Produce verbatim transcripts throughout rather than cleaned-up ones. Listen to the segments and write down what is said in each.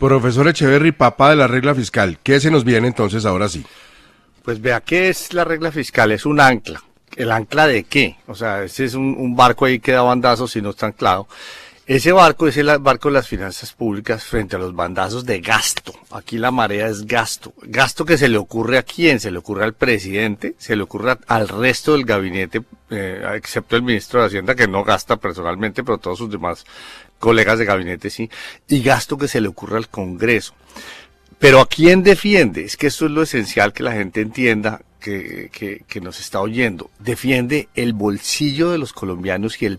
Profesor Echeverry, papá de la regla fiscal, ¿qué se nos viene entonces ahora sí? Pues vea, ¿qué es la regla fiscal? Es un ancla. ¿El ancla de qué? O sea, ese es un, un barco ahí que da bandazos y no está anclado. Ese barco es el barco de las finanzas públicas frente a los bandazos de gasto. Aquí la marea es gasto. Gasto que se le ocurre a quién, se le ocurre al presidente, se le ocurre al resto del gabinete, eh, excepto el ministro de Hacienda que no gasta personalmente, pero todos sus demás colegas de gabinete sí. Y gasto que se le ocurre al Congreso. Pero ¿a quién defiende? Es que esto es lo esencial que la gente entienda que, que, que nos está oyendo. Defiende el bolsillo de los colombianos y el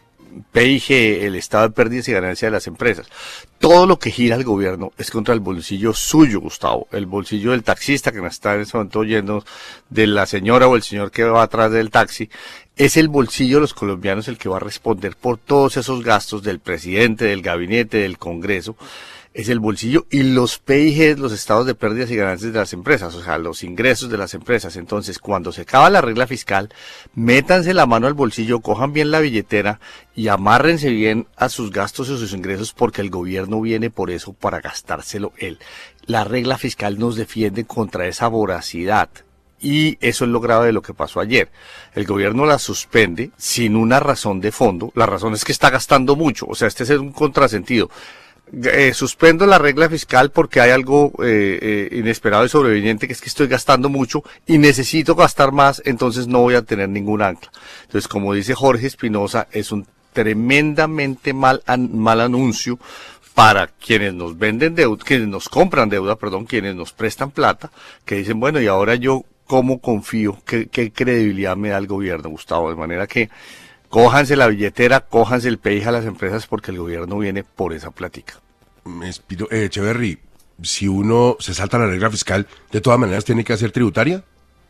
P I G, el estado de pérdidas y ganancias de las empresas. Todo lo que gira el gobierno es contra el bolsillo suyo, Gustavo, el bolsillo del taxista que nos está en ese momento oyendo, de la señora o el señor que va atrás del taxi. Es el bolsillo de los colombianos el que va a responder por todos esos gastos del presidente, del gabinete, del Congreso. Es el bolsillo y los P I Gs, los estados de pérdidas y ganancias de las empresas, o sea, los ingresos de las empresas. Entonces, cuando se acaba la regla fiscal, métanse la mano al bolsillo, cojan bien la billetera y amárrense bien a sus gastos y a sus ingresos, porque el gobierno viene por eso, para gastárselo él. La regla fiscal nos defiende contra esa voracidad. Y eso es lo grave de lo que pasó ayer. El gobierno la suspende sin una razón de fondo. La razón es que está gastando mucho, o sea, este es un contrasentido. Eh, suspendo la regla fiscal porque hay algo eh, eh, inesperado y sobreviniente, que es que estoy gastando mucho y necesito gastar más, entonces no voy a tener ningún ancla. Entonces, como dice Jorge Espinosa, es un tremendamente mal, an, mal anuncio para quienes nos venden deuda, quienes nos compran deuda, perdón, quienes nos prestan plata, que dicen, bueno, y ahora yo, ¿cómo confío? ¿Qué, qué credibilidad me da el gobierno, Gustavo? De manera que cójanse la billetera, cójanse el P I G a las empresas, porque el gobierno viene por esa plática. Eh, Echeverry, si uno se salta la regla fiscal, ¿de todas maneras tiene que hacer tributaria?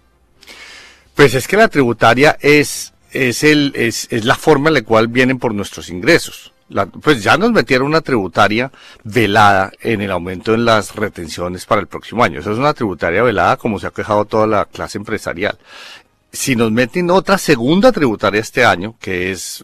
Pues es que la tributaria es, es, el, es, es la forma en la cual vienen por nuestros ingresos. La, pues ya nos metieron una tributaria velada en el aumento en las retenciones para el próximo año. Eso es una tributaria velada, como se ha quejado toda la clase empresarial. Si nos meten otra segunda tributaria este año, que es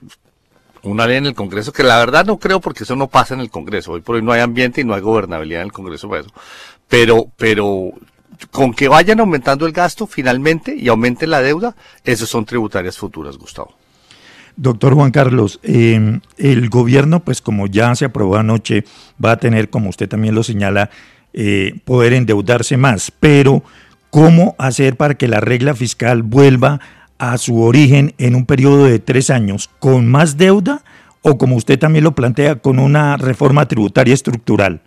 una ley en el Congreso, que la verdad no creo, porque eso no pasa en el Congreso. Hoy por hoy no hay ambiente y no hay gobernabilidad en el Congreso para eso. Pero, pero, con que vayan aumentando el gasto finalmente y aumenten la deuda, esas son tributarias futuras, Gustavo. Doctor Juan Carlos, eh, el gobierno, pues como ya se aprobó anoche, va a tener, como usted también lo señala, eh, poder endeudarse más, pero ¿cómo hacer para que la regla fiscal vuelva a su origen en un periodo de tres años con más deuda, o como usted también lo plantea, con una reforma tributaria estructural?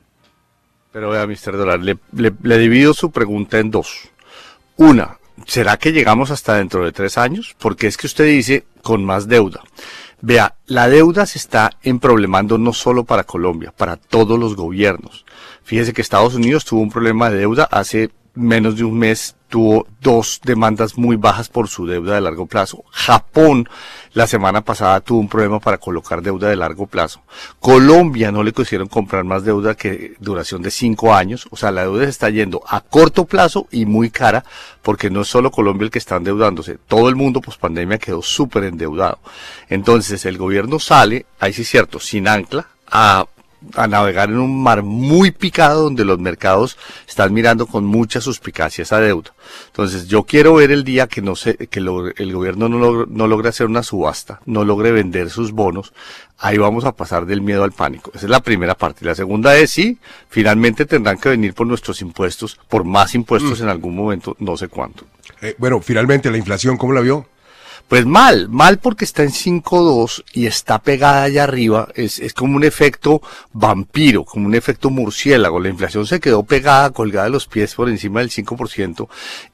Pero vea, mister Dólar, le, le, le divido su pregunta en dos. Una, ¿será que llegamos hasta dentro de tres años? Porque es que usted dice con más deuda. Vea, la deuda se está emproblemando no solo para Colombia, para todos los gobiernos. Fíjese que Estados Unidos tuvo un problema de deuda hace menos de un mes, tuvo dos demandas muy bajas por su deuda de largo plazo. Japón la semana pasada tuvo un problema para colocar deuda de largo plazo. Colombia no le quisieron comprar más deuda que duración de cinco años. O sea, la deuda se está yendo a corto plazo y muy cara, porque no es solo Colombia el que está endeudándose. Todo el mundo post pandemia quedó súper endeudado. Entonces el gobierno sale, ahí sí es cierto, sin ancla, a a navegar en un mar muy picado, donde los mercados están mirando con mucha suspicacia esa deuda. Entonces yo quiero ver el día que no se, que lo, el gobierno no logre, no logre hacer una subasta, no logre vender sus bonos. Ahí vamos a pasar del miedo al pánico. Esa es la primera parte. La segunda es, sí, finalmente tendrán que venir por nuestros impuestos, por más impuestos mm. en algún momento, no sé cuánto. Eh, bueno, finalmente, la inflación, ¿cómo la vio? Pues mal, mal porque está en cinco punto dos y está pegada allá arriba, es, es como un efecto vampiro, como un efecto murciélago. La inflación se quedó pegada, colgada de los pies por encima del cinco por ciento,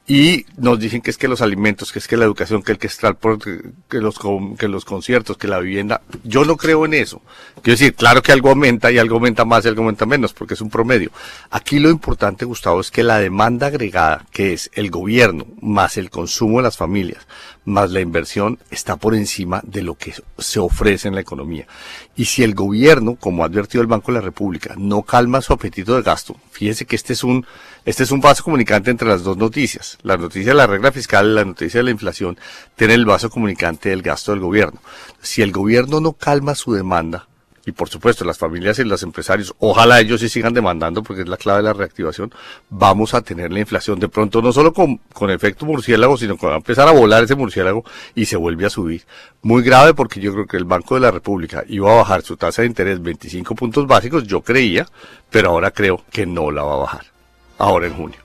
y nos dicen que es que los alimentos, que es que la educación, que el que está por, que los, que los conciertos, que la vivienda. Yo no creo en eso. Quiero decir, claro que algo aumenta y algo aumenta más y algo aumenta menos, porque es un promedio. Aquí lo importante, Gustavo, es que la demanda agregada, que es el gobierno, más el consumo de las familias, más la inversión, está por encima de lo que se ofrece en la economía. Y si el gobierno, como ha advertido el Banco de la República, no calma su apetito de gasto, fíjese que este es un, este es un vaso comunicante entre las dos noticias. La noticia de la regla fiscal, la noticia de la inflación, tiene el vaso comunicante del gasto del gobierno. Si el gobierno no calma su demanda, y por supuesto las familias y los empresarios, ojalá ellos sí sigan demandando porque es la clave de la reactivación, vamos a tener la inflación de pronto no solo con, con efecto murciélago, sino que va a empezar a volar ese murciélago y se vuelve a subir. Muy grave porque yo creo que el Banco de la República iba a bajar su tasa de interés veinticinco puntos básicos, yo creía, pero ahora creo que no la va a bajar, ahora en junio.